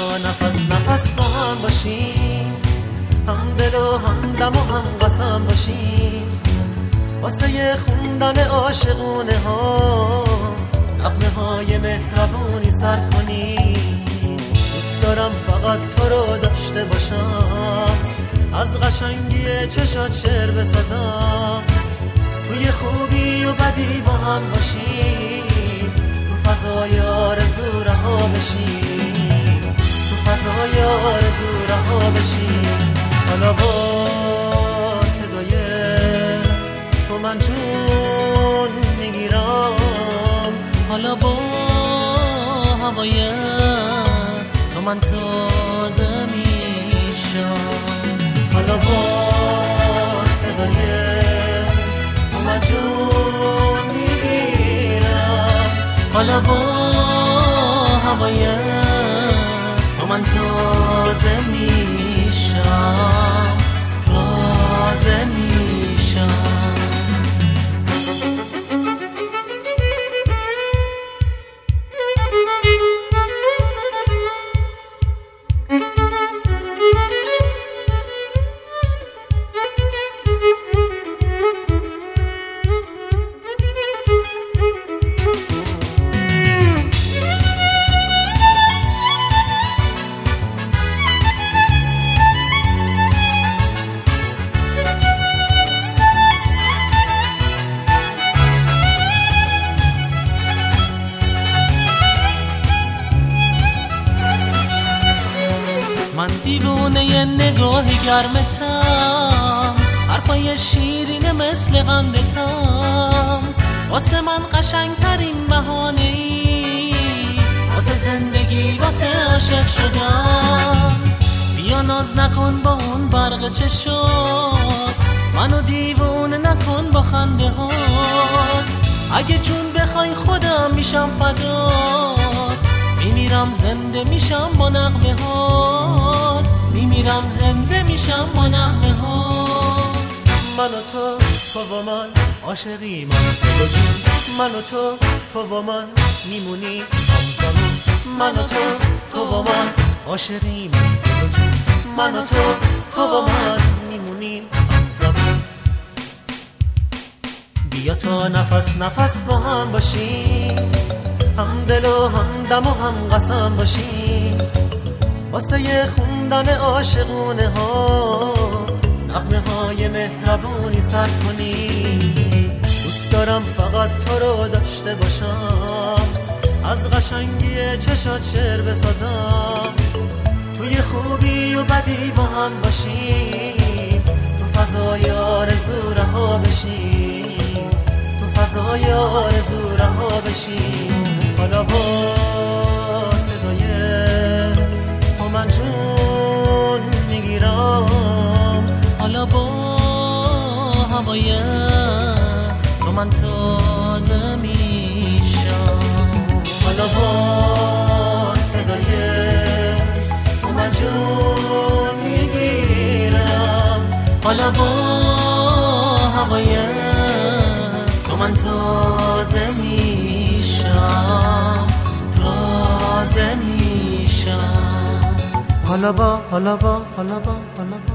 تا نفس نفس با هم باشیم، هم دل و هم دم و هم قسم باشیم، واسه خوندن عاشقونه ها نغمه های مهربونی سر کنیم. دوست دارم فقط تو رو داشته باشم، از قشنگی چشات شعر بسازم، توی خوبی و بدی با هم باشیم، تو فضای آرزو رها بشیم، تو فضای آرزو رها بشیم. حالا با صدای تو من جون میگیرم، حالا با هوای تو من تازه میشم، حالا با صدای تو من جون میگیرم، حالا با هوای تو من تازه میشم، تازه میشم. من دیوونه ی نگاه گرمتم، حرفای شیرین مثل قندتم، واسه من قشنگترین بهانه‌ای واسه زندگی، واسه عاشق شدم. بیا ناز نکن با اون برق چشات، منو دیوونه نکن با خنده ها، اگه جون بخوای خودم میشم فدات، میمیرم زنده میشم با نغمه ها، میمیرم زنده میشم با نغمه ها. من و تو و من عاشقیم از دل و جون، من و تو و من میمونیم همزمان، من و تو و من عاشقیم از دل و جون، من و تو و من میمونیم همزمان. بیا تا نفس نفس با هم باشیم، هم دل و هم دم و هم قسم باشیم، واسه خوندن عاشقونه ها نغمه های مهربونی سر کنیم. دوست دارم فقط تو رو داشته باشم، از قشنگی چشات شعر بسازم، توی خوبی و بدی با هم باشیم، تو فضای آرزو رها بشیم، تو فضای آرزو رها بشیم. حالا با صدای تو من جون میگیرم، حالا با هوای تو من تازه میشم، حالا با صدای تو من جون میگیرم، حالا با هوای تو من تازه میشم، تازه میشم. حالا با